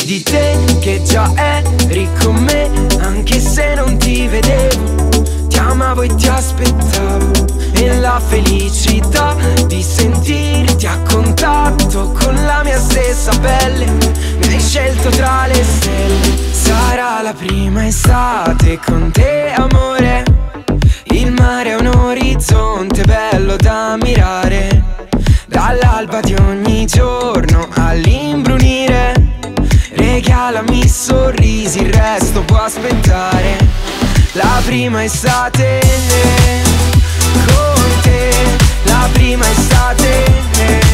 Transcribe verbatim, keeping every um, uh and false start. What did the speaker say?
di te che già eri con me, anche se non ti vedevo. Ti amavo e ti aspettavo, e la felicità di sentirti a contatto con la mia stessa pelle. Mi hai scelto tra le stelle. Sarà la prima estate con te, amore. Il mare è un orizzonte bello da ammirare, dall'alba di ogni giorno all'imbrunire. Regalami sorrisi, il resto può aspettare. La prima estate con te, la prima estate